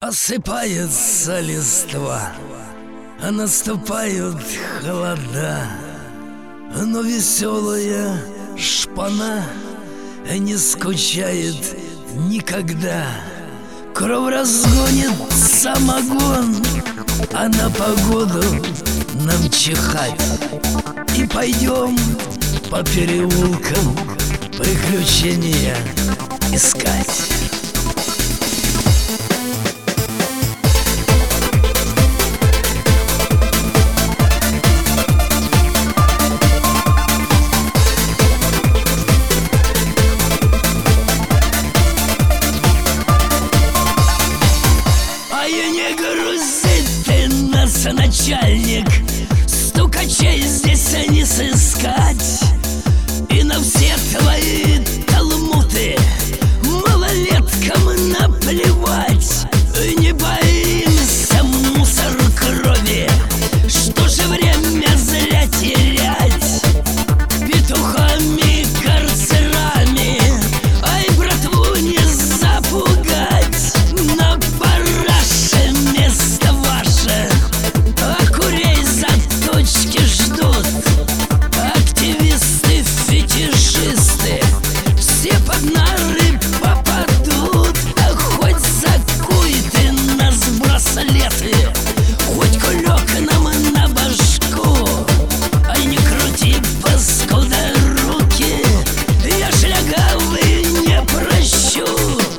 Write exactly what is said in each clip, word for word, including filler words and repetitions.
Осыпается листва, а наступают холода, но веселая шпана не скучает никогда. Кровь разгонит самогон, а на погоду нам чихать. И пойдем по переулкам приключения искать. Начальник, стукачей здесь не сыскать. И на все твои талмуды малолеткам наплевать. Не боимся мусор крови, что же время зря терять петухами, карцерами, ай, братву не запугать. На параше место ваше, ждут активисты, фетишисты, все под нары попадут. А хоть закуй ты нас в браслеты, хоть кулек нам на башку, ай, не крути, паскуда, руки, я шлягавый не прощу.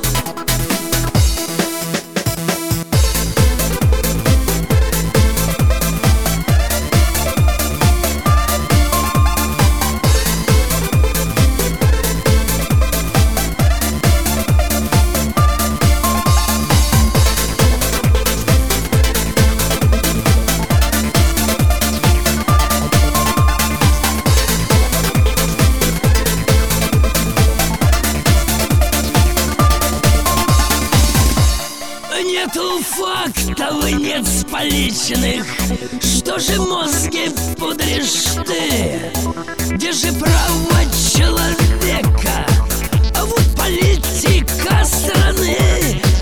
Нету фактов, нет поличных, что же мозги пудришь ты? Где же право человека, а вот политика страны?